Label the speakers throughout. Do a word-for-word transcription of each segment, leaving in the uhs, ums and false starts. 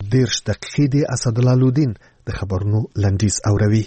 Speaker 1: دیرش دقیقې د اسدالله لودین د خبرونو لنډیز اوروي.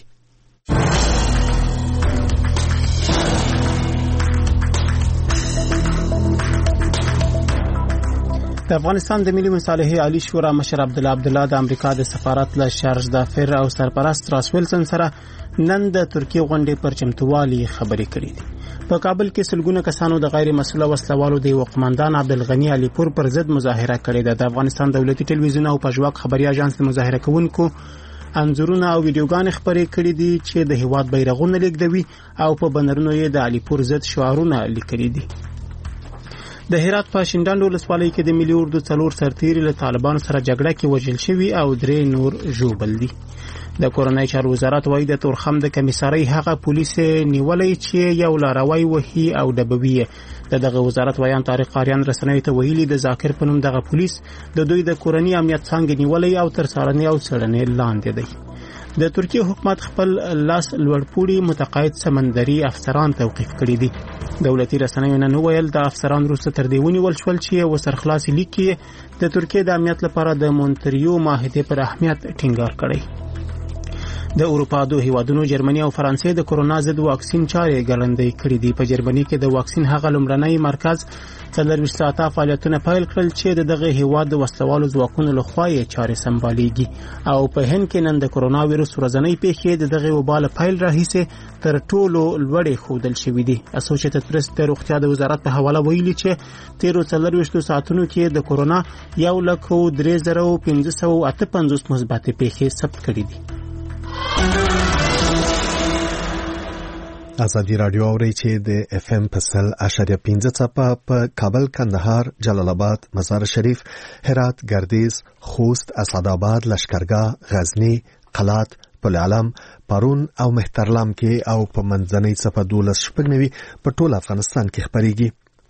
Speaker 2: د افغانستان د ملي مصالحې عالی شورا مشر عبدالله عبدالله د امریکا د سفارت له شارج دافر او سرپرست راس ویلسن سره نن د ترکیه غونډې پر چمتووالي خبرې کړې دي. په کابل کې سلګونه کسانو د غیر مسؤله وسلوالو د یو قومندان عبدالغنی علي پور پر ضد مظاهره کړې ده. د افغانستان دولتي ټلویزیون او پژواک خبري اژانس د مظاهره کوونکو انځورونه او ویډیوګانې خبرې کړې دي چې د هیواد بیرغونه لیږدوي او په بنرونو یې د علي پور ضد شعارونه لیکلي دي. د هرات په شینډنډ ولسوالۍ کې د ملي اردو څلور سرتیري له طالبانو سره جګړه کې وژل شوي او درې نور ژوبل دي. د کورنۍ چارو وزارت وايي د تورخم د کمیسارۍ هغه پولیس نیولې چې یو لاروی وهي او ډبوي. د دغه وزارت ویان طارق قاریان رسنیو ته ویلي د ذاکر په نوم دغه پولیس د دوی د کورنۍ امنیت څنګه نیولې او تر څارنې او څېړنې لاندې دی. د ترکیه حکومت خپل لاس لوړپوړي متقاعد سمندري افسران توقیف کړي دي. دولتي رسنیو نن ویل د افسران وروسته تر دې ونیول شول چې وسرخلاصي لیک د ترکیه د امنیت لپاره د مونټریو معاهدې پر اهمیت ټینګار کړی. د اروپا دوه هیوادونو جرمني او فرانسې د کورونا ضد واکسین چارې ګړندۍ کړې دي. په جرمني کې د واکسین هغه لومړنی مرکز څلرویشت ساعته فعالیتونه پیل کړل چې دغه هیواد د وسلوالو ځواکونو لخوا یې چارې سمبالېږي. او په هند کې نن د کورونا ویروس ورځنۍ پیښې د دغه وبا له پیل راهیسې تر ټولو لوړې ښودل شوې دي. اسوسییټډ پریس د روغتیا د وزارت په حواله ویلي چې تیرو څلرویشتو ساعتونو کې د کورونا یو لک درې زره پنځه سوه اته پنځوس مثبتې پیښې ثبت کړې دي.
Speaker 1: ازادي رادیو اوري چې د اف ام په سل اشاریه پنځه څپه په کابل، کندهار، جلال آباد، مزار شریف، هرات، گردیز، خوست، اسعدآباد، لشکرګاه، غزنی، قلات، پل علم، پرون او مهترلام کې او په منځنۍ څپه دولس شپږ نوي په ټول افغانستان کې خبرېږي.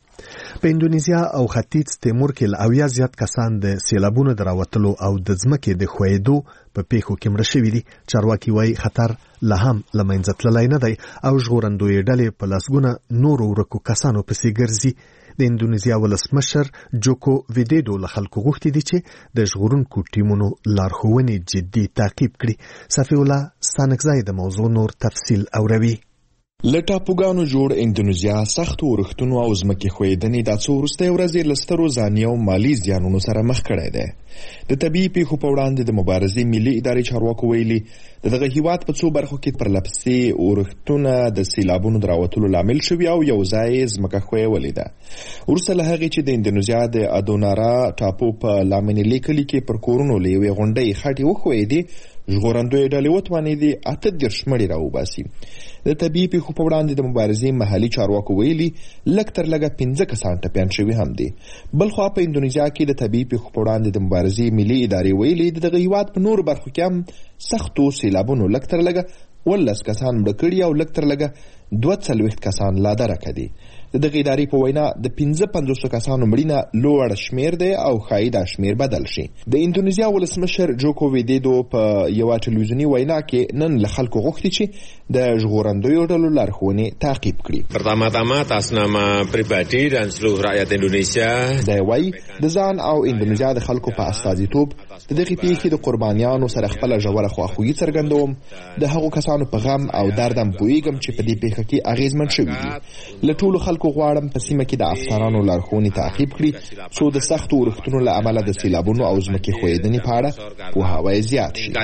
Speaker 1: په اندونیزیا او ختیځ تیمور کې له اویا زیات کسان د سیلابونو د راوتلو او د ځمکې د ښویېدو په پیښو کې مړه شوي دي. چارواکي وایي خطر لا هم له منځه تللی نه دی او ژغورندویې ډلې په لسګونه نورو ورکو کسانو پسې ګرځي. د اندونیزیا ولسمشر جوکو ویډیډو له خلکو غوښتي دي چې د ژغورونکو ټیمونو لارښوونې جدي تعقیب کړي. صفی الله ستانکزی د موضوع نور تفصیل اوروي.
Speaker 3: له ټاپوګانو جوړ اندونیزیا سختو ورښتونو او ځمکې ښویېدنې دا څو وروستۍ ورځې له سترو ځاني او مالي زیانونو سره مخ کړی دی. د طبیعي پیښو په وړاندې د مبارزې ملي ادارې چارواکو ویلي د دغه هیواد په څو برخو کې پرلپسې ورښتونه د سیلابونو د راوتلو لامل شوي او یو ځای ځمکه ښویولې ده. وروسته له هغې چې د اندونیزیا د ادونارا ټاپو په لامنیلې کلي کې پر کورونو له یوې غونډۍ خټې وښویېدې، ژغورندویې ډلې وتوانېدې اته دېرش مړي راوباسي. د طبیعي پیښو په وړاندې د مبارزې محلي چارواکو ویلي لږ تر لږه پنځه کسان ټپیان شوي هم دي. بلخوا په اندونیزیا کې د طبیعي پیښو په وړاندې د مبارزې ملي ادارې ویلي د دغه هیواد په نورو برخو کې هم سختو سیلابونو لږ تر لږه ولس کسان مړه کړي او لږ تر لږه دوه څلوېښت کسان لا درکه دي. د دغه ادارې په وینا د پنځه پنځوسو کسانو مړینه لوړ شمیر دی او ښایي دا شمیر بدل شي. د اندونیزیا ولسمشر جوکو ویډیډو په یوه ټلویزیوني وینا کې نن له خلکو غوښتي چې د ژغورندویو ډلو لارښوونې تعقیب کړي.
Speaker 4: Pertama-tama atas nama pribadi dan seluruh rakyat Indonesia.
Speaker 3: دا وایي د ځان او اندونیزیا د خلکو په استازیتوب د دغې پیښې د قربانیانو سره خپله ژوره خواخوږي څرګندوم. د هغو کسانو په غم او درد هم پوهیږم چې په دې پیښه کې اغېزمن شوي دي. له ټولو خلکو غواړم په سیمه کې د افسرانو لارښوونې تعقیب کړي څو د سختو ورښتونو له امله د سیلابونو او ځمکې ښویېدنې په اړه پوهاوی زیات شي.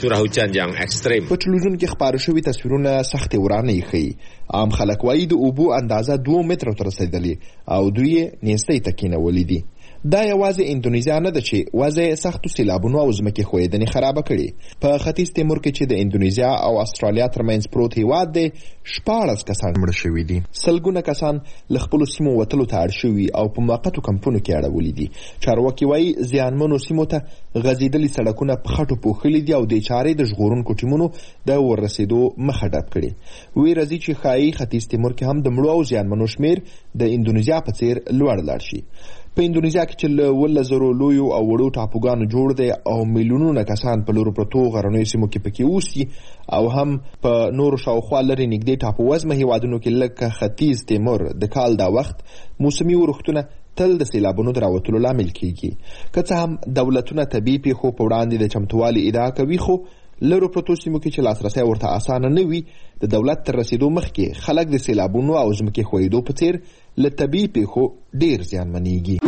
Speaker 3: په ټلویزیون کې خپاره شوي تصویرونه سختې ورانۍ ښیي. عام خلک وایي د اوبو اندازه دوه مترو ته رسېدلې او دوی یې نیستۍ ته کېنولي دي. دا یوازې اندونیزیا نه ده چې وضع سختو سیلابونو او ځمکې ښویېدنې خرابه کړي. په ختیځ تیمور کې چې د اندونیزیا او استرالیا ترمنځ پروت هیواد دی شپاړس کسان مړه شوي دي. سلګونه کسان له خپلو سیمو وتلو ته اړ شوي او په موقتو کمپونو کې اړولي دي. چارواکي وایي زیانمنو سیمو ته غځېدلي سړکونه په خټو پوښلي دي او دې چارې د ژغورونکو ټیمونو د وررسېدو مخه ډب کړي. ویره ځي چې ښایي ختیځ تیمور کې هم د مړو او زیانمنو شمیر د اندونیزیا په څېر لوړ لاړ شي. په اندونیزیا کې چې له اوولس زرو لویو او وړو ټاپوګانو جوړ دی او میلیونونه کسان په لورو پرتو غرنیو سیمو کې پکې اوسي او هم په نورو شاوخوا لرې نږدې ټاپو وزمه هیوادونو کې لکه ختیځ تیمور د کال دا وخت موسمي ورښتونه تل د سیلابونو د راوتلو لامل کیږي. که څه هم دولتونه طبیعي پیښو په وړاندې د چمتووالي ادعا کوي، خو لرو پرتو سیمو کې چې لاسرسی ورته اسانه نه وي، د دولت تر رسیدو مخکې خلک د سیلابونو او ځمکې ښویېدو په څیر له طبیعي پیښو ډیر زیانمنېږي.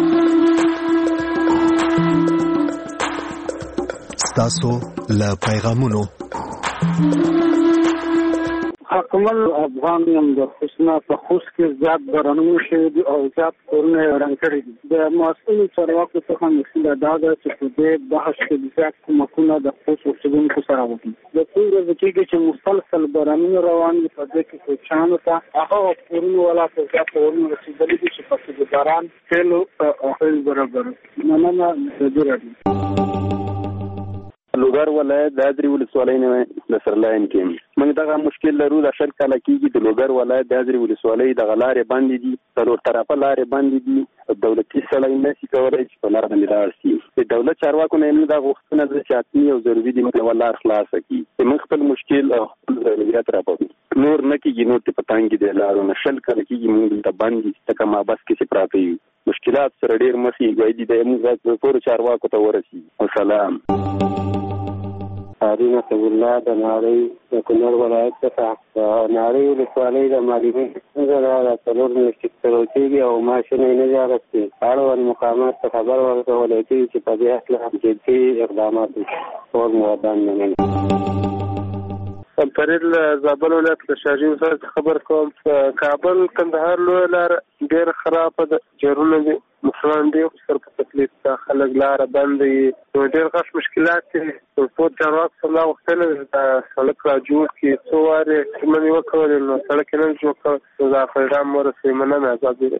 Speaker 1: ستاسو له پیغامونو
Speaker 5: حکمل افغان یم د حسنا په خوست کې زیات بارانونه شوي دي او زیات کورونه یې وران کړي دي. د مسؤلو چارواکو څخه مسله دا ده چې په دې بحث کې زیات کومکونه د خوست اوسېدونکو سره وکړي. د څو ورځې کېږي چې مسلسل بارانونه روان دي، په دې کې کوچیانو ته هغه کورونه ولا په زیات ډول رسېدلي دي چې پکې د باران فعلو اخیل برابر. مننه د دې راډیو.
Speaker 6: لوګر ولایت د ادري ولسوالۍ نه د سرلاین کې موږ دغه مشکل لرو. د شل کاله کېږي د لوګر ولایت د ادري ولسوالۍ دغه لارې بندې دي، څلور طرفه لارې بندې دي. دولتي سړی نشي کولی چې په لار باندې لاړ شي. د دولت چارواکو نه موږ دا غوښتنه ده چې حتمي او ضروري دي موږ یوه لار خلاصه کړي چې موږ خپل مشکل او خپل ضرورت راپوي. نور نه کېږي، نور ته په تنګ دي لارو نه. شل کاله کېږي موږ دلته بند دي، لکه مابس کې چې پراته یو. مشکلات سره ډېر مخې ګوی دي، د موږ ټولو چارواکو ته ورسي. وسلام.
Speaker 7: حاري نصب الله د نړۍ د کونړ ولایت څخه د نړۍ ولسوالۍ د معلومې څنګه د څلور میاشتې چلول کېږي او معاشونه یې نه دي اخیستي. اړوند مقامات ته خبر ورکولی کېږي چې په دې هکله جدي اقدامات وشي. ټول مودان مننه.
Speaker 5: فرید له زابل ولایت له شاهجین سره خبر کوم. کابل کندهار لویه لاره ډېره خرابه ده، جرونه دي، مسلمان ډېر سر په تکلیف ده، خلک لاره بنده وي، ډېر غټ مشکلات دي. ټول چارواکو څخه دا غوښتنه ده چې سړک را جوړ کړي. څو وارې ژمنې وکړلې نو سړک یې نه جوړ کړ. نو دا پیغام ورسوي. مننه. ازادي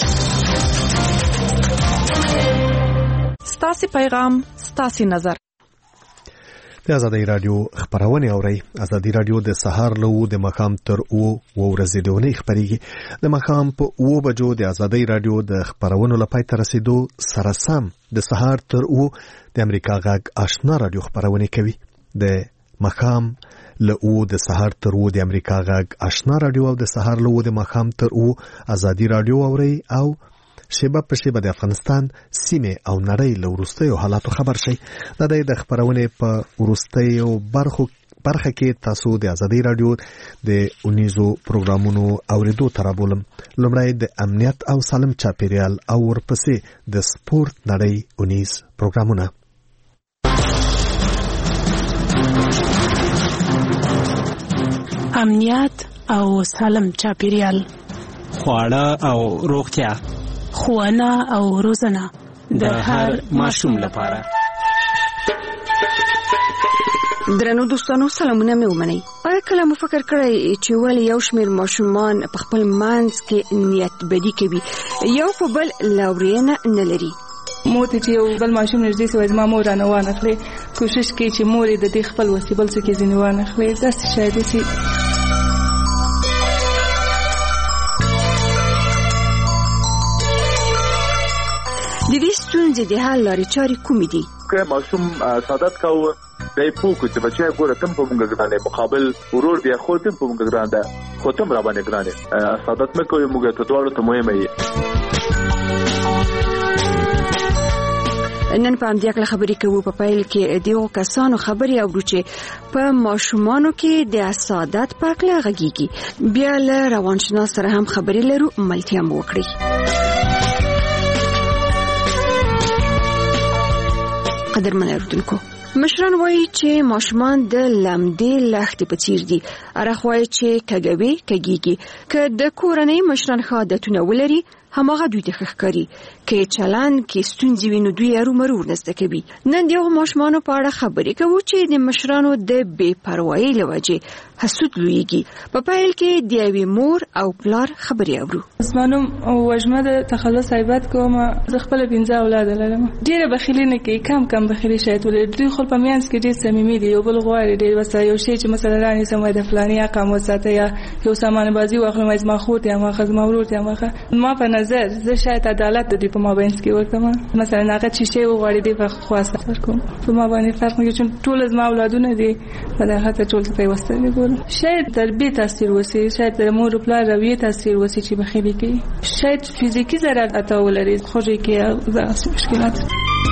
Speaker 8: ستاسې پیغام ستاسې نظر.
Speaker 1: د ازادۍ راډیو خبرونه اوري. ازادۍ راډیو د سهار له و د مخام تر او ورځې د ونې خبريږي. د مخام په او بجو د ازادۍ راډیو د خبرونو لپاره تر رسیدو سره سم د سهار تر او د امریکا غږ آشنا راډیو خبرونه کوي. د مخام له او د سهار تر او د امریکا غږ آشنا راډیو او د سهار له و د مخام تر او ازادۍ راډیو اوري او شیبه په شیبه د افغانستان سیمه او نړۍ له وروستیو حالاتو خبر شي. د دې د خبرونه په وروستیو برخو برخه کې تاسو د ازادۍ راډیو د اونیزو پروګرامونو اوریدو ترابولم. لومړی د امنیت او سالم چاپیریال او ورپسې د سپورت نړۍ اونیز پروګرامونه.
Speaker 9: امنیت او سالم چاپیریال،
Speaker 2: خواړه او روغتیا،
Speaker 9: ښوونه او روزنه
Speaker 2: د هر ماشوم لپاره.
Speaker 10: درنو دوستانو، سلامونه مې ومنئ. آیا کله مو فکر کړی چې ولې یو شمېر ماشومان په خپل منځ کې نیت بدي کوي، یو په بل لورینه نه لري؟
Speaker 11: مور ته چې یو بل ماشوم نږدې سوی زما مور رانه وانخلي، کوشش کوي چې مور یې د دې خپل وسې بل څه کې ځینې وانخلي. داسې شی دی چې
Speaker 10: د دې ستونزې د حل لارې چارې کومې دي؟
Speaker 12: که ماشوم سعادت کوو دی پوه کړو چې بچی ګوره تم په موږ ګران دی، مقابل ورور بیا خو تم په موږ ګران ده، خو تم را باندې ګران دی. سعادت مه کوئ، موږ ته دواړو ته مهمه یې.
Speaker 10: نن په همدې اړه خبرې کوو. په پیل کې دیو کسانو خبرې اورو چې په ماشومانو کې د سعادت په اړه غږیږي. بیا له روانشناس سره هم خبرې لرو، ملتیا مو وکړي. قدرمن اوریدونکو، مشران وایي چې ماشومان د لمدې لښتې په څیر دي. هغه وایي چې کګوي کګيږي. که د کورنۍ مشران ښه عادتونه ولري، هماغه دوی ته ښکاري. که چلند کې ستونزې وي نو دوی هرو مرو ورنسته کوي. نن د هغو ماشومانو په اړه خبرې کوو چې د مشرانو د بې پروایۍ له وجې حسود لویږي. په پیل کې د یوې مور او پلار خبرې اورو.
Speaker 11: زما نوم وژمه د تخلص عیبات کوم. زه خپل پنځه اولاد لرم. ډېره بخیلي نه کوي، کم کم بخیلي شاید ولري. دوی خپل په میانځ کې ډېر صمیمي دي، یو بل غواړي ډېر. وسه یو شی چې مثلا رانیسم د فلاني رقم وساته یا یو سامان بازي واخلم، زما خور ته ما خزما ورور ته ما ما په نظر زه شاید عدالت د دې په مابین کې ورکوم. مثلا هغه چې شی وغواړي دی په خواسته ورکوم. په ما باندې فرق نه کوي چې ټول زما اولادونه دي په دغه ته ټول ته وستل ګورم. شاید تربیه تاثیر وسی، شاید د مور او پلار رویه تاثیر وسی چې بخیلی کوي، شاید فزیکی ضرر اته ولري خوږی کې زغ مشکلات.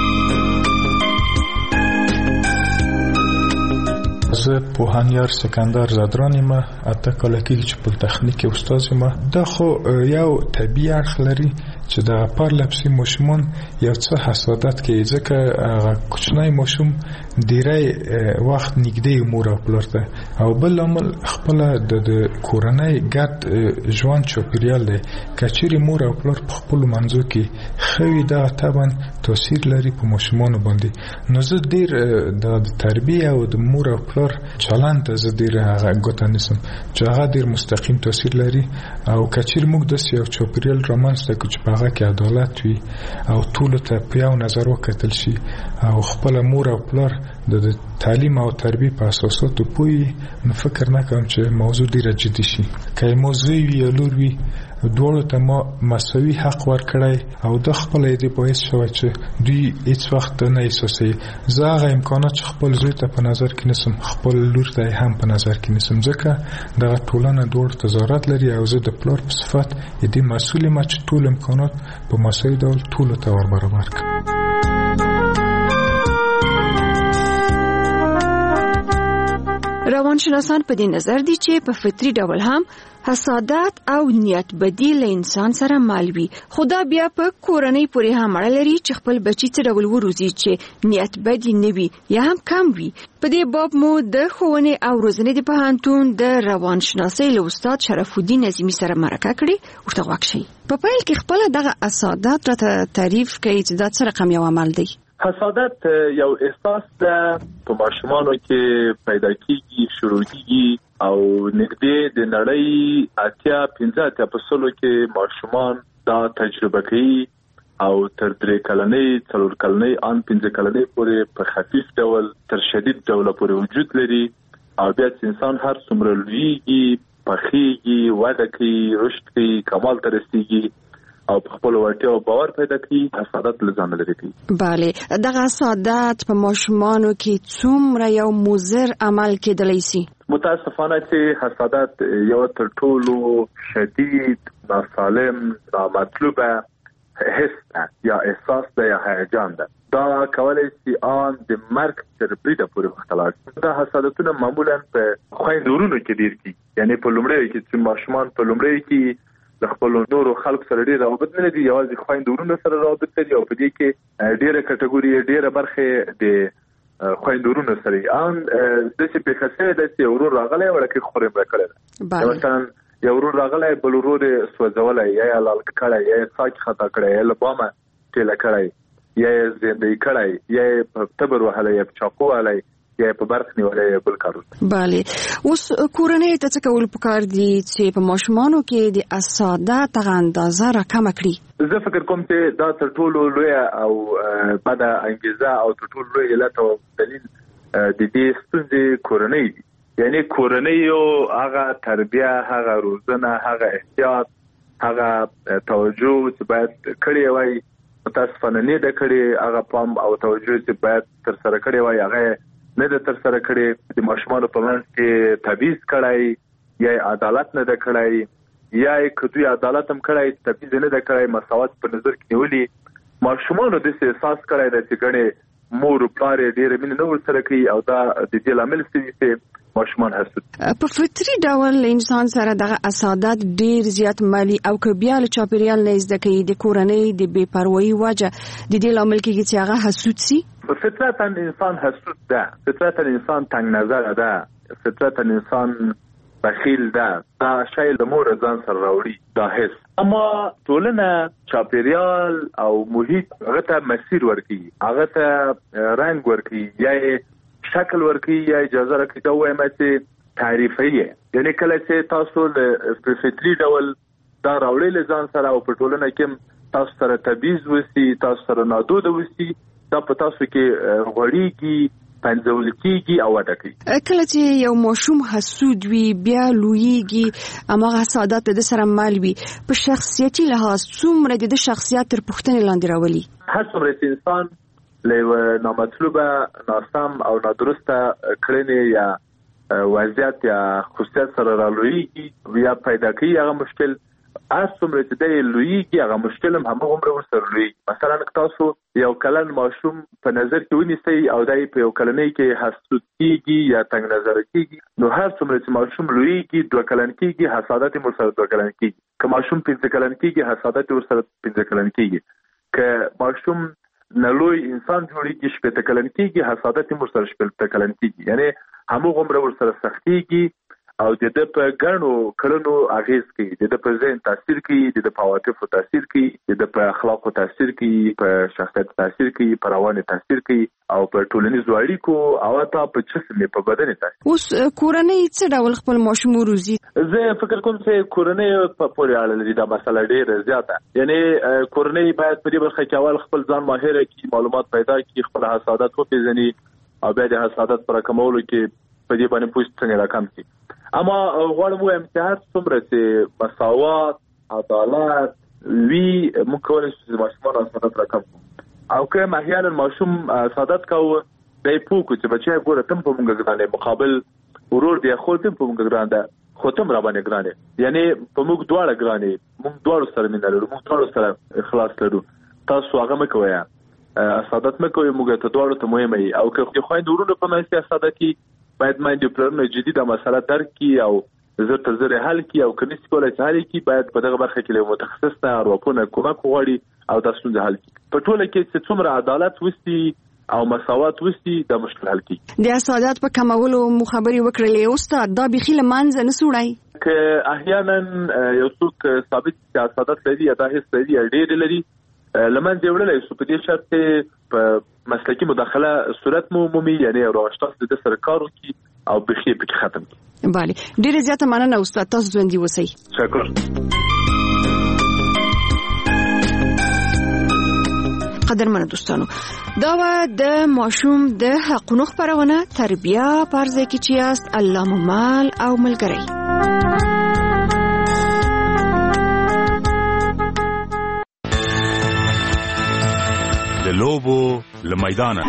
Speaker 13: زه پوهانیار سکندر زدران یم، اته کاله کېږي چې په تخنیک استاد یم. دا خو یو طبیعي اړخ لري چې د پرلپسې ماشومان یو څه حسادت کوي، ځکه هغه کوچنی ماشوم ډیری وخت نږدې مور او پلار ته، او بل عامل خپله د کورنۍ ګډ ژوند چاپېریال دی. که چیرې مور او پلار په خپلو منځو کې ښه وي، دغه طبعا تاثیر لري په ماشومانو باندې. نو زه ډېر د تربیې او د مور او پلار چلند ته زه ډېر هغه ګوته نیسم چې هغه ډېر مستقیم تاثیر لري. او که چیرې موږ داسې یو چاپېریال رامنځته کړو چې په هغه کې عدالت وي او ټولو ته په یو نظر وکتل شي او خپله مور او پلار د تعلیم او تربیه په اساساتو پوهي، نو فکر نه کوم چې موضوع ډېره جدي شي. که موضوع وي یا لور وي، دواړو ته ما مساوي حق ورکړی او د خپله دې باعث شوی چې دوی هیڅ وخت نه احساسوي. زه هغه امکانات چې خپل زوی ته په نظر کې نیسم، خپل لور ته هم په نظر کې نیسم، ځکه دغه ټولنه دواړو ته ضرورت لري او زه د پلار په صفت دې مسؤل یم چې ټول امکانات په مساوي ډول ټولو ته ور برابر کړم.
Speaker 10: روانشناسان په دې نظر دي چې په فطري ډول هم حسادت او نیت بدی له انسان سره مال وي، خو دا بیا په کورنۍ پورې هم اړه لري چې خپل بچی څه ډول وروزي چې نیت بدی نه وي یا هم کم وي. په دې باب مو د ښوونې او روزنې د پوهنتون د روانشناسۍ له استاد شرف الدین نظیمي سره مرکه کړې، ورته غوږ شئ. په پیل کې خپله دغه حسادت راته تعریف کړئ چې دا څه رقم یو عمل دی.
Speaker 12: حسادت یو احساس ده په ماشومانو کې پیدا کیږي، شروع کیږي او نږدې د نړۍ اتیا پنځه اتیا په سلو کې ماشومان دا تجربه کوي او تر درې کلنۍ څلور کلنۍ ان پنځه کلنۍ پورې په خفیف ډول تر شدید ډول پورې وجود لري. او بیا انسان هر څومره لویږي، پخېږي، وده کوي، رشد کوي، کمال ته رسیږي او په خپل وړتیا او باور پیدا کوي، حسادت له ځانه لري کوي.
Speaker 10: بله، دغه حسادت په ماشومانو کې څومره یو مضر عمل کېدلی شي؟
Speaker 12: متاسفانه چې حسادت یو تر ټولو شدید، ناسالم، نامطلوبه حس یا احساس ده یا هیجان ده. دا کولای شي ان د مرګ تر بریده پورې وختلاړ شي. دا حسادتونه معمولا په خویندورونو کې ډیر دي، یعنی په لومړی کې چې ماشومان په لومړی کې د خپل نورو خلکو سره ډیر روابط نه لري، یوازې خویندورونو سره روابط لري او په دې کې ډیره کټګوري، ډیره برخه د خویندورونو سره ان د څه په خاصه د څه ورور راغلی ورکه خورم راکړل. مثلا یو ورور راغلی بل ورور سوځولای یا لال کړای یا ساک خطا کړای یا لبامه ټیل کړای یا زندې کړای یا تبر وهلای یا چاقو وهلای یا په برخ نیولای بل کارو.
Speaker 10: بله، اوس کورنۍ ته څه کول پکار دي چې په ماشومانو کې د حسادت هغه اندازه راکمه کړي؟
Speaker 12: زه فکر کوم چې دا تر ټولو لویه او بده انګیزه او تر ټولو لوی علت او دلیل د دې ستونزې کورنۍ دي. یعنی کورنۍ یو هغه تربیه، هغه روزنه، هغه احتیاط، هغه توجه چې باید کړی وای متاسفانه نه ده کړی، هغه پام او توجه چې باید تر سره کړی وای هغه نه ده تر سره کړی. د ماشومانو په منځ کې تبعیض کړی یا عدالت نه ده کړی یا کدوې عدالت هم کړی، تبعیض نه ده کړی، مساوات په نظر کې نیولي. ماشومانو داسې احساس کړی ده چې ګڼې مور او پلار یې ډېره مینه نه ورسره کوي او دا د دې لامل څه چې ماشومان حسود.
Speaker 10: په فطري ډول انسان سره دغه حسادت ډیر زیات مالي او که بیا له چاپېریال نه زده کوي، د کورنۍ د بې پروایي وجه د دې لامل کېږي چې هغه حسود سي.
Speaker 12: فطرتا انسان حسود ده، فطرتا انسان تنگ نظر ده، فطرتا انسان بخیل ده، دا شای د مور ځان سره راوړي دا حس. اما ټولنه، چاپېریال او محیط هغه ته مسیر ورکوي، هغه ته رنګ ورکوي، یا شکل ورکوي یا اجازه راکوي دا وایم چې تعریفي. یعنی کله چې تاسو له فطري ډول دا راوړی له ځان سره او په ټولنه کې تاسو سره تبعیض وسی، تاسو سره نادود وسی، دا په تاسو کې غوړیږي پنځول کېږي او وده کوي.
Speaker 10: کله چې یو ماشوم حسود وي بیا لویږي هماغه حسادت د سره مل وي په شخصیتي لحاظ څومره د شخصیت تر پوښتنې لاندې راولي؟
Speaker 12: هر څومره چې انسان له نامطلوبه ناسم او نادرسته کړنې یا وضعیت یا خصوصیت سره رالویږي یا پیدا کوي هغه مشکل، هر څومره چې دی لویږي هغه مشکل هم هماغومره ورسره لویږي. مثلا که تاسو یو کلن ماشوم په نظر کې ونیسئ او دی په یو کلنۍ کې حسود کېږي یا تنګ نظره کېږي، نو هر څومره چې ماشوم لویږي دوه کلن کېږي حسادت یې ورسره دوه کلن کېږي. که ماشوم پنځه کلن کېږي حسادت یې ورسره پنځه کلن کېږي. که ماشوم نه لوی انسان جوړېږي شپېته کلن کېږي حسادت یې ورسره شپېته کلن کېږي. یعنې هماغومره ورسره سختېږي او د ده په ګڼو کړنو اغېز کوي، د ده په ذهن تاثیر کوي، د ده په عواطفو تاثیر کوي، د ده په اخلاقو تاثیر کوي، په شخصیت تاثیر کوي، په روان تاثیر کوي او په ټولنیزو اړیکو او حتی په جسم په بدن تاثیر.
Speaker 10: اوس کورنۍ څه ډول خپل ماشوم روزي؟
Speaker 12: زه فکر کوم چې کورنۍ په پورې اړه لري دا مسله ډېره زیاته. یعنې کورنۍ باید په دې برخه کې اول خپل ځان ماهره کړي، معلومات پیدا کړي، خپل حسادت وپېژني او بیا د حسادت پر کمولو کې په دې باندې پوښتنه څنګه راکم کړي. اما غواړم وایم چې هر څومره چې مساوات عدالت وي موږ کولی شو چې ماشومان حسادت راکم کړو. او که احیانا ماشوم حسادت کوه دی پوه کړو چې بچی ګوره ته هم په موږ ګران دی، مقابل ورور دی خور ته هم په موږ ګران ده، خو ته هم راباندې ګران دی، یعنې په موږ دواړه ګران دی، موږ دواړو سره مینه لرو، موږ دواړو سره اخلاص لرو، تاسو هغه مه کوئ حسادت مه کوئ، موږ ته دواړو ته مهمه وي. او که د خویندو ورونو په منځ کې حسادت وي باید مایندې پلرونه جدي دا مسله درک کړي او زر تر زر حل کړي او که نشي کولی چې حل کړي باید په دغه برخه کې له متخصص نه ارواپوهنه کومک وغواړي او دا ستونزه حل کړي. په ټوله کې چې څومره عدالت وسي او مساوات وسي دا مشکل حل کړي.
Speaker 10: د حسادت په کمولو مو خبرې وکړلې استاد، دا بیخي له منځه نه سوړی؟
Speaker 12: که احیانا یو څوک ثابت چې حسادت لري یا دا حس لري یا ډېر لري لمن دی وړلی شو، په دې شرط کې په مسلکي مداخله صورت مو مومي، یعنې یو رواشتاس د ده سره کار وکړي او بیخي پکې ختم کړي.
Speaker 10: بله ډېره زیاته مننه استاد، تاسو ژوندي اوسئ.
Speaker 12: شکر.
Speaker 10: قدرمنو دوستانو، دا و د ماشوم د حقونو خپرونه تربیه په ارزه کې چې یاست الله مو مال او ملګری.
Speaker 14: د لوبو له میدانه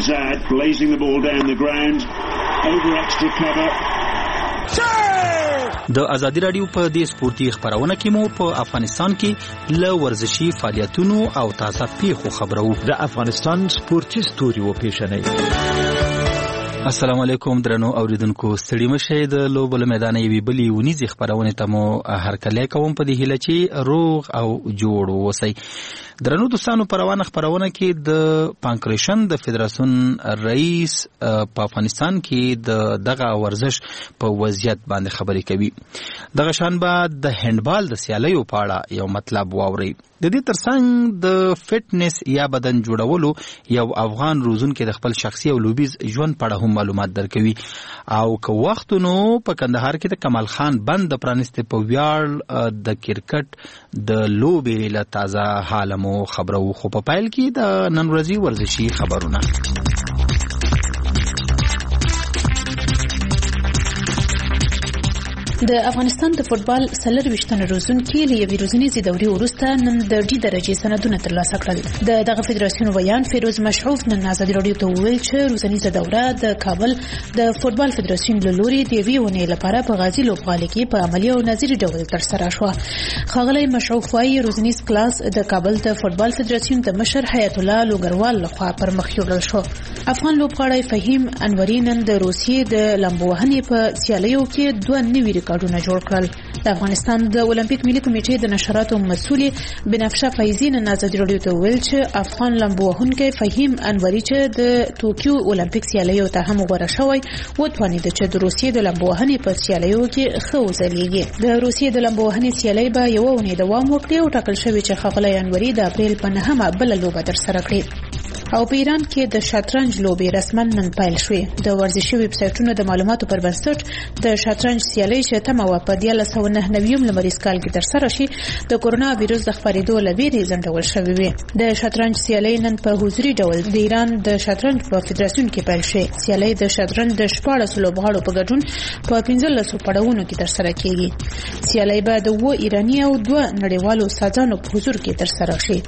Speaker 14: د ازادي رادیو په دې سپورتي خبرونه کې مو په افغانستان کې له ورزشي فعالیتونو او تازه پیښو خبرو.
Speaker 15: د افغانستان سپورتي ستوري و پیښنې.
Speaker 14: السلام علیکم درنو اوریدونکو، ستړي مشه د لوبو له میدانه یوې بلې ونیزې خبرونه ته مو هرکلی کوم په دې هیله چې روغ او جوړ اوسئ. درنو دوستانو، په روانه خبرونه کې د پانکریشن د فدراسیون رئیس په افغانستان کې د دغه ورزش په وضعیت باندې خبرې کوي. دغه شان به د هندبال د سیالیو په اړه یو مطلب واوري. د دې ترڅنګ د فټنس یا بدن جوړولو یو افغان روزونکي د خپل شخصي او لوبیز ژوند په اړه هم معلومات درکوي. او که وختونو په کندهار کې د کمال خان بند د پرانستې په ویاړ د کرکټ د لوبې له تازه حاله مو خبرو. خو په پایل کې د نن ورځې ورزشي خبرونه.
Speaker 9: د افغانستان د فوتبال سلر وشتنه روزونکي له یوې روزنیزې دورې وروسته نن د ډي درجې سندونه ترلاسه کړل. د دغه فدراسیون ویان فیروز مشعوف نن ازادي راډیو ته وویل چې روزنیزه دوره د کابل د فوتبال فدراسیون له لوري د یوې ونې لپاره په غازي لوبغالي کې په عملي او نظري ډول ترسره شوه. ښاغلی مشعوف وايي روزنیز کلاس د کابل د فوتبال فدراسیون د مشر حیات الله لوګروال لخوا پر مخ یوړل شو. افغان لوبغاړی فهیم انوري نن د روسیې د لامبو وهنې په سیالیو کې دوه نوي ریکارډونه جوړ کړل. د افغانستان د اولمپیک ملي کمیټې د نشراتو مسؤلې بنفشه فیضی نن ازادي راډیو ته ویل چې افغان لامبو وهونکی فهیم انوري چې د ټوکیو اولمپیک سیالیو ته هم غوړه شوی وتوانید چې د روسیې د لامبو وهنې په سیالیو کې ښه وځلیږي. د روسیې د لامبو وهنې سیالۍ به یوه اونۍ دوام وکړي او ټاکل شوی چې ښاغلی انوري د اپریل په نهمه بله لوبه ترسره کړي. او په ایران کې د شطرنج لوبې رسماً نن پیل شوې. د ورزشي ویب سایټونو د معلوماتو پر بنسټ د شطرنج سیالي چې تمه و په دیارلس سوه نهه نوي لمریز کال کې ترسره شي د کورونا وایرس د خپرېدو له ویرې ځنډول شوې وي. د شطرنج سیالي نن په حضوري ډول د ایران د شطرنج په فدراسیون کې پیل شوې. سیالي د شطرنج د شپاړسو لوبغاړو په ګډون په پنځلسو پړاوونو کې ترسره کیږي. سیالي به د اووه ایراني او دوه نړیوالو استادانو په حضور کې ترسره شي.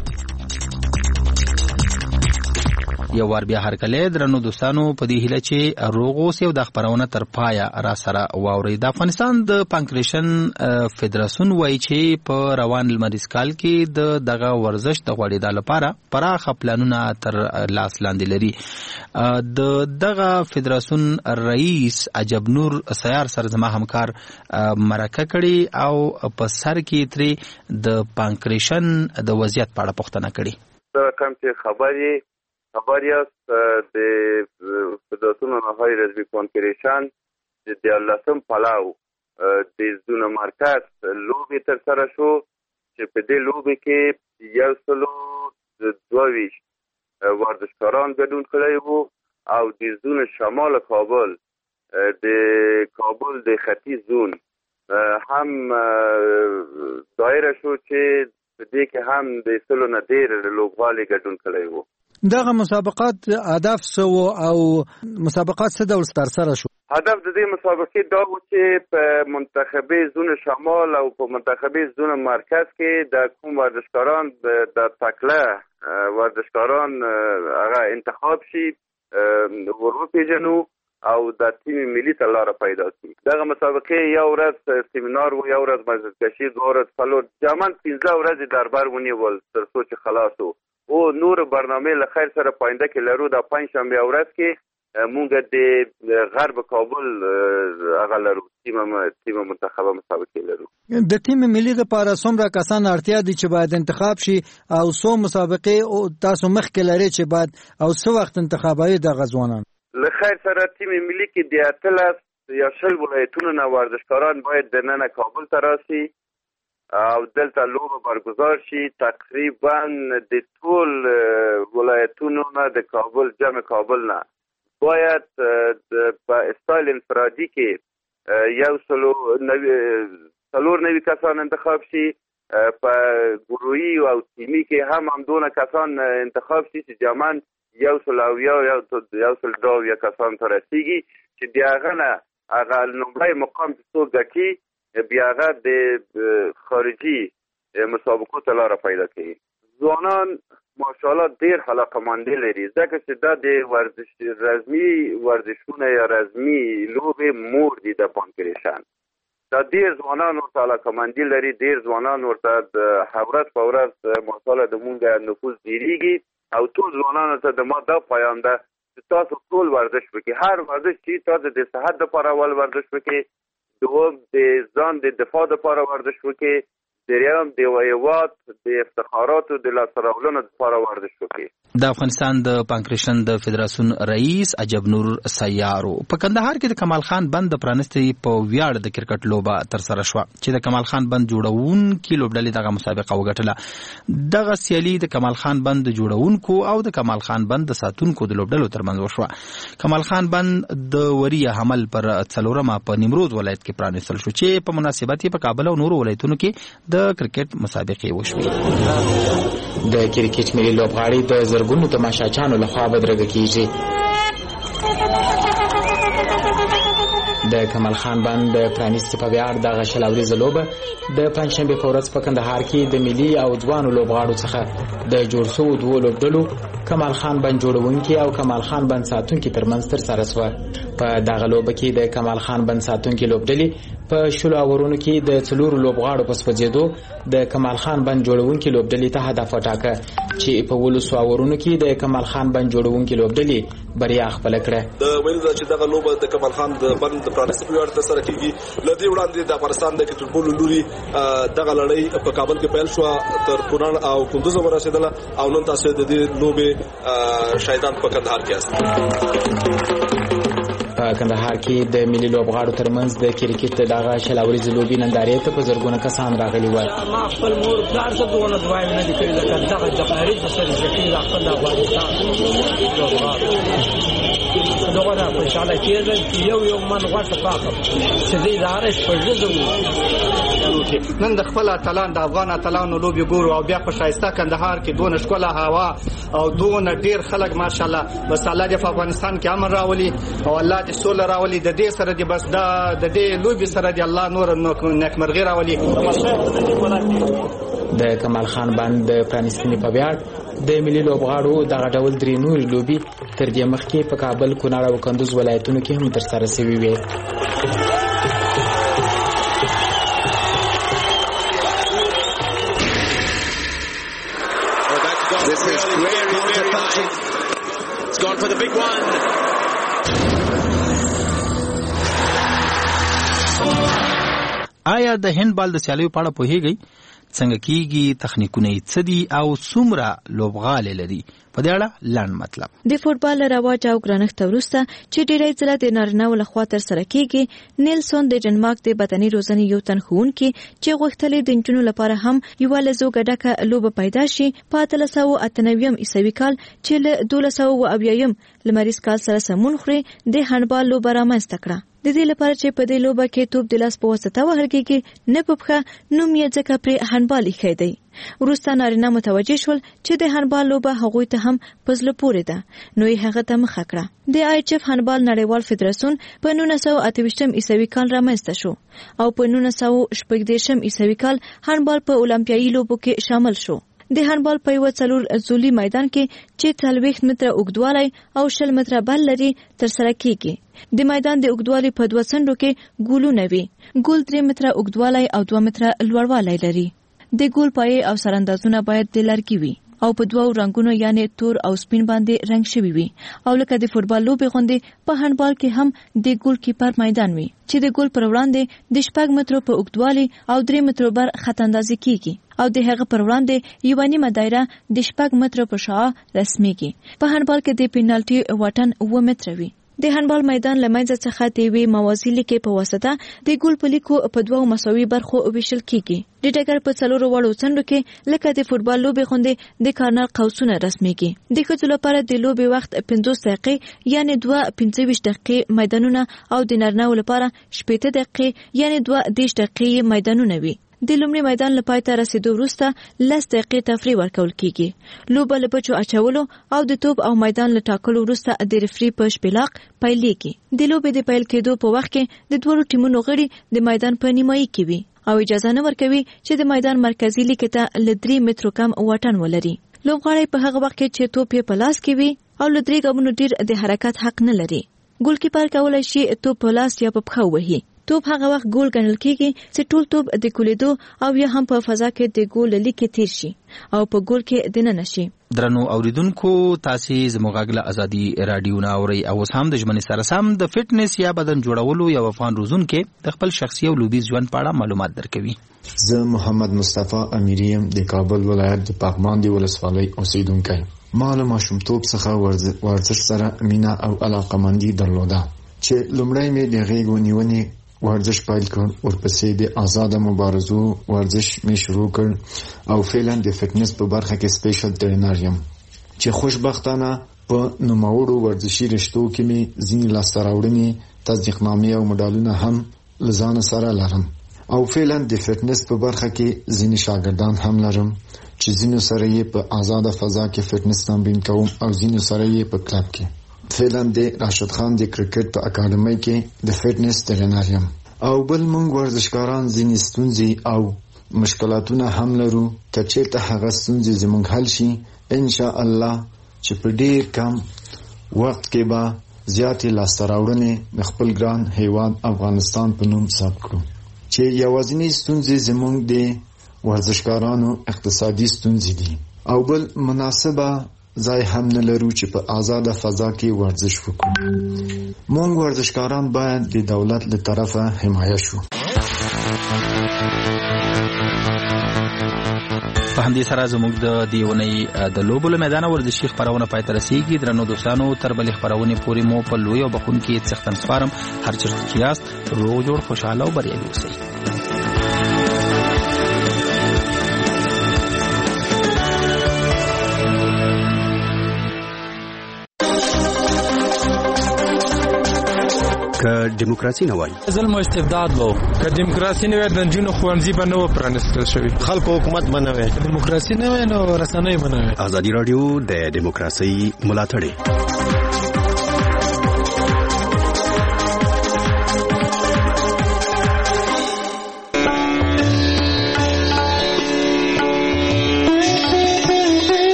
Speaker 14: یو ور بیا هر کله درنو دوستانو په دې هیله چې روغ اوسئ او د خبرونه تر پایا را سره واوري. د افغانستان د پانکریشن فدراسیون وایي چې په روان لمریز کال کې د دغه ورزش د غوړېدا لپاره پراخ پلانونه تر لاس لاندې لري. د دغه فدراسیون رئیس عجب نور سیار سره زما همکار مرکه کړي او په سر کې ترې د پانکریشن د وضعیت په اړه پوښتنه کړي.
Speaker 16: دا کوم چې خبري خبر یاست د فدراسیون نهایی رزمی پانکریشن د دیارلسم پلاو د زون مرکز لوبې ترسره شو چې په دې لوبې کې یو سلو دوه ویشت ورزشکاران ګډون کړی وو او د زون شمال کابل د کابل د ختیځ زون هم دایره شو چې په دې کې هم د سلو نه ډېر لوبغاړي ګډون کړی وو.
Speaker 17: دغه مسابقات هدف سو او مسابقات څه ډول ترسره شو؟
Speaker 16: هدف د دې مسابقې دا و چې په منتخبي زون شمال او په منتخبي زون مرکز کې د کوم ورزشکاران د تکله ورزشکاران هغه انتخاب شي وروپیژنو او د تیم ملي ته لاره پیدا کړي. دغه مسابقې یو ورځ سیمینار و یو ورځ مجلسکشي دوه ورځ څلور جامن پنځه ورځې دربار ونیول تر څو چې خلاص وو. او نور برنامه له خیر سره پاینده کې لرو. د پنځشنبه ورځ کې مونږ د غرب کابل هغه لرو تیم تیم منتخبه مسابقې لرو.
Speaker 17: د تیم ملي لپاره څومره کسان اړتیا دي چې باید انتخاب شي او څو مسابقې تاسو مخکې لري چې باید او څو وخت انتخابوي د غزوانان؟
Speaker 16: له خیر سره تیم ملي کې د اتلس یا شل ولایتونو نه ورزشکاران باید د نن کابل ته راسي او دلته لوبه برگزار شي. تقریبا د ټول ولایتونو نه د کابل جمع کابل نه باید په استایل انفرادي کې یو سلو څلور نوي کسان انتخاب شي. په ګروهي او تیمي کې هم همدونه کسان انتخاب شي چې جمعاً یو سلو او یو یو سلو دوه اویا کسان ته رسیږي چې د هغه نه هغه لومړی مقام چې څوک ګټي بیا هغه د خارجي مسابقو ته لاره پیدا کوي. ځوانان ماشاءالله ډېر علاقه‌مندي لري ځکه چې دا د ورزش رزمي ورزشونه یا رزمي لوبې مور دي د پانکریشن. دا ډېر ځوانان ورته علاقه‌مندي لري. ډېر ځوانان ورته د ورځ په ورځ ماشاءالله د مونږ نفوذ ډېرېږي او ټول ځوانانو ته د ما دا پیام ده چې تاسو ټول ورزش وکړئ. هر ورزش چې تاسو د صحت لپاره اول ورزش وکړئ، دوم د ځان د دفاع لپاره ورزش وکړئ، دریم د هیواد د افتخاراتو د لاسته راوړلو لپاره ورزش وکړي.
Speaker 14: د افغانستان د پانکریشن د فدراسیون رئیس عجب نور سیارو په کندهار کې د کمال خان بند د پرانستي په ویاړ د کرکټ لوبه تر سره شو چې د کمال خان بند جوړونکو لوبډلې دغه مسابقه وګټله. دغه سیالي د کمال خان بند جوړونکو او د کمال خان بند ساتونکو د لوبډلو ترمنځ وشوه. کمال خان بند د وریه حمل پر څلورمه په نیمروز ولایت کې پرانستل شو چې په مناسبت په کابل او نورو ولایتونو کې د کرکټ مسابقې وشوې.
Speaker 18: د کرکټ ملي لوبغاړي د زرګونو تماشاچانو لخوا بدرګه کیږي. د کمال خان بند د پرانیستي په ویاړ د غشل اوريزه لوبه د پنځشنبه په ورځ په کندهار کې د ملي او ځوانو لوبغاړو څخه د جوړ شوو دوه لوبډلو کمال خان بند جوړونکي او کمال خان بند ساتونکي ترمنځ تر سره شوه. په دغه لوبه کې د کمال خان بند ساتونکي لوبډلې په شلو اورونو کې د څلورو لوبغاړو په سپجېدو د کمال خان بند جوړونکي لوبډلې ته هدف وټاکه چې په ولسو اورونو کې د کمال خان بند جوړونکي لوبډلې بریا خپل کړه.
Speaker 19: د ویل چې دغه لوبه د کمال خان د بند د پرانیستي په ویاړ تر سره کیږي. لدی وړاندې د افغانستان د کرکټ بول لوري دغه لړۍ په کابل کې پیل شو تر کونړ او کندوز ورسېدله او نن تاسو د دې لوبې شاهدان په کندهار کې یاست.
Speaker 18: په په کندهار کې د ملي لوبغاړو ترمنځ د کرکټ دغه شلاوريزې لوبې نندارې ته په زرګونه کسان راغلي ول.
Speaker 20: ما خپل مور پلار څه دونه دوای نه دي کړی لکه دغه جقاري د سره ځکه خپل افغانستان دغه نه په شاله کې یو یو من غوښه پاکه چې دې دارش په ځو
Speaker 21: نن د خپل اتلان د افغان اتلانو لوبي ګورو او بیا په شایسته کندهار کې دونه ښکلا هوا او دونه ډیر خلک ماشاءالله بس الله دې په افغانستان کې امن راولي او الله دې سوله راولي د دې سره دې بس دا د دې لوبي سره دې الله نور نیکمرغي راولي.
Speaker 18: د کمال خان بند د پرانیستنې په ویاړ د ملي لوبغاړو دغه ډول درې نورې لوبې تر دې مخکې په کابل، کونړ او کندوز ولایتونو کې هم ترسره شوې وې.
Speaker 22: This is great counter-punching. It's gone for the big one.
Speaker 14: آیا د هندبال د سیالیو په اړه پوهیږئ؟ څنګه کیږي، تخنیکونه یې څه دي او څومره لوبغاړي لري؟ په دې اړه لاند مطلب.
Speaker 10: د فوټبال رواج او ګرانښت وروسته چې ډېری ځله د نارینه‌و لخوا ترسره کیږي، نیلسون د ډنمارک د بدني روزنې یو تن ښوونکی چې غوښتلې د نجونو لپاره هم یوه له زوږه ډکه لوبه پیدا شي، په اتلس سوه اته نوي عیسوي کال چې له دولس سوه اوه اویایم لمریز کال سره سمون خوري د هندبال لوبه رامنځته کړه. د دې لپاره چې په دې لوبه کې توپ د لاس په واسطه وهل کېږي، نه په پښه، نوم یې ځکه پرې هندبال ایښی دی. وروسته نارینه متوجه شول چې د هندبال لوبه هغوی ته هم په زړه پورې ده، نو یې هغه ته مخه کړه. د آی ایچ اف هندبال نړیوال فدراسیون په نولس سوه اته ویشتم عیسوي کال رامنځته شو او په نولس سوه شپږ دېرشم عیسوي کال هندبال په اولمپیایي لوبو کې شامل شو. د هندبال په یو څلور زولي میدان کې چې څلوېښت متره اوږدوالی او شل متره بل لري ترسره کیږي. د میدان د اوږدوالي په دوه څنډو کې ګولونه وي. ګول درې متره اوږدوالی او دوه متره لوړوالی لري. د ګول پایې او سراندازونه باید د لرګي وي او په دوو رنګونو یعنی تور او سپین باندې رنګ شوي وي، او لکه د فوټبال لوبې غوندې په هندبال کې هم د ګول کیپر میدان وي چې د ګول پر وړاندې د شپږ مترو په اوږدوالي او درې مترو بر خط اندازي کیږي او د هغه پر وړاندې یوه نیمه دایره د شپږ مترو په شاوخوا رسمیږي. په هندبال کې د پینالټي واټن اوه متره وي. د هندبال میدان له منځه څخه د یوې موازي لیکې په واسطه د ګول په لیکو په دوو مساوي برخو ویشل کیږي. د ډګر په څلورو وړو څنډو کې لکه د فوټبال لوبې غوندې د کارنر قوسونه رسمیږي. د ښځو لپاره د لوبې وخت پنځوس دقیقې یعنی دوه پنځه ویشت دقیقې میدانونه او د نارینه‌و لپاره شپېته دقیقې یعنی دوه دېرش دقیقې میدانونه وي. د لومړي میدان له پای ته رسیدو وروسته لس دقیقې تفریح ورکول کیږي. لوبه له بچو اچولو او د توپ او میدان له ټاکلو وروسته د ریفري په شپېلاق پیلېږي. د لوبې د پیل کېدو په وخت کې د دوړو ټیمونو غړي د میدان په نیمایي کې وي او اجازه نه ورکوي چې د میدان مرکزي لیکې ته له درې مترو کم واټن ولري. لوبغاړی په هغه وخت کې چې توپ یې په لاس کې وي او له درې ګامونو ډېر د حرکت حق نه لري. ګول کیپر کولی شي توپ په لاس یا په پښه ووهي. توپ هغه وخت ګول ګڼل کیږي چې ټول توپ د کولیدو او یا هم په فضا کې د ګول لیکې تیر شي او په ګول کې دننه شي.
Speaker 14: درنو اوریدونکو، تاسو زموږ غږ له ازادي رادیو نه اورئ او اوس هم د ژمنې سره سم د فټنس یا بدن جوړولو یو افغان روزونکي د خپل شخصي او لوبیز ژوند په اړه معلومات درکوي.
Speaker 23: زه محمد مصطفی امیری یم د کابل ولایت د پغمان ولسوالۍ اوسیدونکی. ما له ماشومتوب څخه ورزش سره مینه او علاقمندي درلوده چې لومړی مې د غېږو نیونې ورزش پیل کړ، ورپسې د آزاده مبارزو ورزش می شروع کړ او فعلا د فټنس په برخه کې سپیشل ټرینر یم چې خوشبختانه په نوموړو ورزشي رشتو کې می ځینې لاسته راوړنې، تصدیقنامې او مډالونه هم له ځانه سره لرم او فعلا د فټنس په برخه کې ځینې شاګردان هم لرم چې ځینو سره یې په آزاده فضا کې فټنس تمرین کوم او ځینو سره یې په کلب کې. فعلا د راشد خان د کرکټ په اکاډمۍ کې د فټنس ټرینر یم او بل موږ ورزشکاران ځینې ستونزې او مشکلاتونه هم لرو. که چېرته هغه ستونزې زموږ حل شي، ان شاء الله چې په ډېر کم وخت کې به زیاتې لاسته راوړنې د خپل ګران هیواد افغانستان په نوم ثبت کړو. چې یوازینۍ ستونزې زموږ د ورزشکارانو اقتصادي ستونزې دي او بل مناسبه ځای هم نه لرو چې په آزاده فضا کې ورزش وکړو. موږ ورزشکاران باید د دولت له طرفه حمایه شو.
Speaker 14: په په همدې سره زموږ د دیونی د لوبو له میدان ورزشي خبرونه پای ته رسیږي. درنو دوستانو تر بلې خبرونه پورې مو په لوی او بخونکي څښتن سپارم. هر چیرته چې یاست روغ جوړ خوشاله او بریالي اوسئ.
Speaker 3: که دیموکراسي نه وای
Speaker 4: ظلم او استبداد وو، که دیموکراسي نه وای د جنونو خوانځي به نه و پرانستل شوی،
Speaker 6: خلکو حکومت به نه وای،
Speaker 4: دیموکراسي نه وای نو رسنۍ به نه وای.
Speaker 3: ازادي رادیو د دیموکراسي ملاتړ